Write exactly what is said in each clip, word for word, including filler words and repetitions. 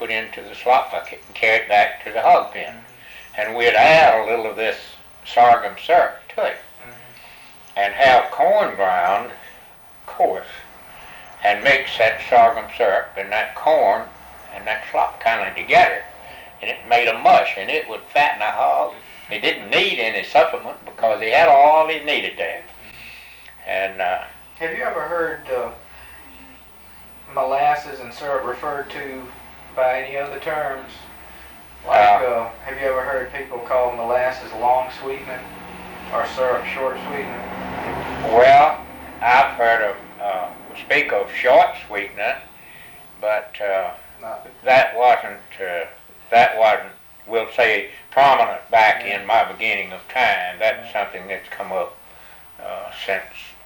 put into the slop bucket and carry it back to the hog pen. Mm-hmm. And we'd add a little of this sorghum syrup to it. Mm-hmm. And have corn ground coarse and mix that sorghum syrup and that corn and that slop kind of together. And it made a mush, and it would fatten a hog. He didn't need any supplement because he had all he needed there. And uh, have you ever heard uh, molasses and syrup referred to by any other terms? Like, uh, uh, have you ever heard people call molasses long sweetening or syrup short sweetening? Well, I've heard of uh, speak of short sweetener, but uh, that wasn't uh, that wasn't, we'll say, prominent back yeah. in my beginning of time. That's yeah. something that's come up uh, since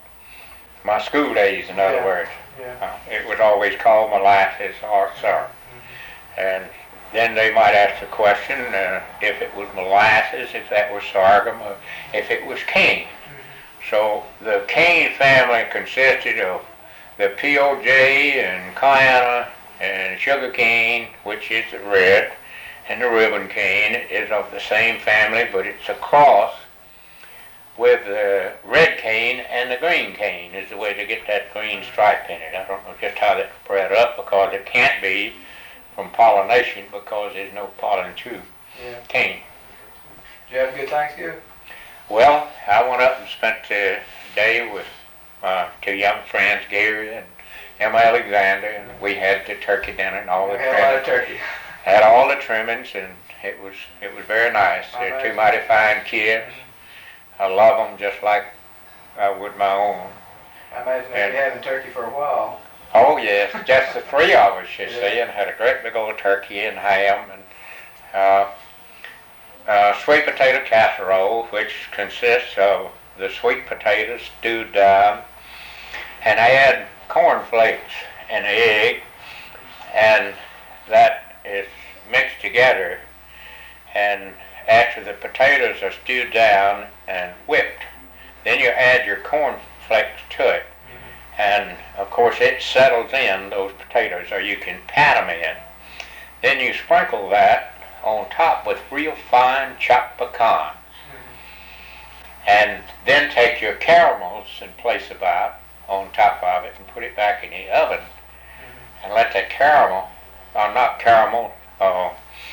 my school days, in other yeah. words. Yeah. Uh, it was always called molasses or syrup. Mm-hmm. And then they might ask the question uh, if it was molasses, if that was sorghum, or if it was cane. Mm-hmm. So the cane family consisted of the P O J and cayenne and sugar cane, which is the red, and the ribbon cane is of the same family, but it's a cross with the red cane and the green cane is the way to get that green stripe in it. I don't know just how that's bred up because it can't be from pollination because there's no pollen to yeah. cane. Did you have a good Thanksgiving? Well, I went up and spent the day with my two young friends, Gary and Emma Alexander, and we had the turkey dinner and all we the had trimmings. a lot of turkey. Had all the trimmings, and it was it was very nice. They're two mighty fine kids. Mm-hmm. I love them just like I would my own. I imagine they've been having turkey for a while. Oh yes, just the three of us, you yeah. see, and had a great big old turkey and ham and uh, uh, sweet potato casserole, which consists of the sweet potatoes stewed down, and I add corn flakes and egg, and that is mixed together, and after the potatoes are stewed down and whipped, then you add your corn flakes to it. Mm-hmm. And of course it settles in, those potatoes, or you can pat them in. Then you sprinkle that on top with real fine chopped pecans. Mm-hmm. And then take your caramels and place about on top of it and put it back in the oven. Mm-hmm. And let that caramel, or not caramel, uh,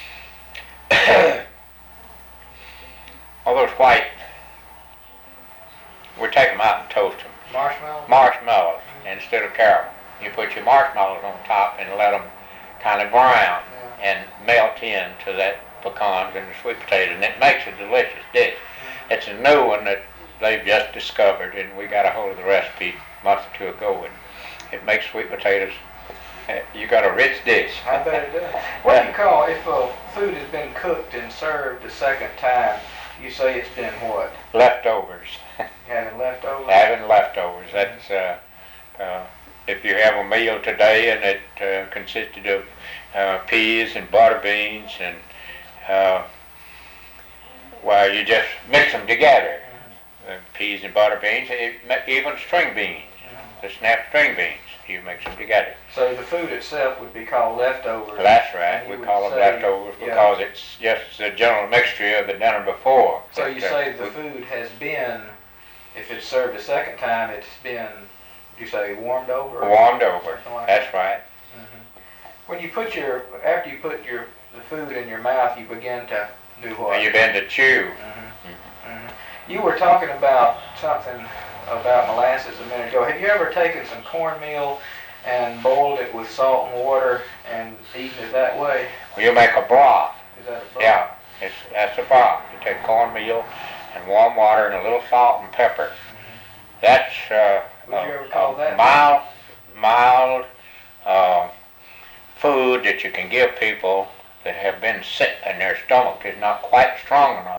all those white, we take them out and toast them. Marshmallows? Marshmallows mm-hmm. instead of caramel. You put your marshmallows on top and let them kind of brown yeah. and melt into that pecans and the sweet potato, and it makes a delicious dish. Mm-hmm. It's a new one that they've just discovered, and we got a hold of the recipe a month or two ago, and it makes sweet potatoes. You got a rich dish. I bet it does. What do you call, if uh, food has been cooked and served a second time, you say it's been what? Leftovers. Having leftovers? Having leftovers. That's, uh, uh, if you have a meal today and it uh, consisted of uh, peas and butter beans and, uh, well, you just mix them together. Mm-hmm. Uh, peas and butter beans, even string beans, mm-hmm. the snap string beans. You mix them together. So the food itself would be called leftovers. That's right. We call them say, leftovers because yeah. it's just the general mixture of the dinner before. So you uh, say the food has been, if it's served a second time, it's been, you say, warmed over? Warmed over. Like That's that? right. Mm-hmm. When you put your, after you put your the food in your mouth, you begin to do what? And you begin to chew. Mm-hmm. Mm-hmm. You were talking about something about molasses a minute ago. Have you ever taken some cornmeal and boiled it with salt and water and eaten it that way? Well, you make a broth. Is that a broth? Yeah, it's, that's a broth. You take cornmeal and warm water and a little salt and pepper. Mm-hmm. That's uh, Would you ever call that mild, mild uh, food that you can give people that have been sick and their stomach is not quite strong enough.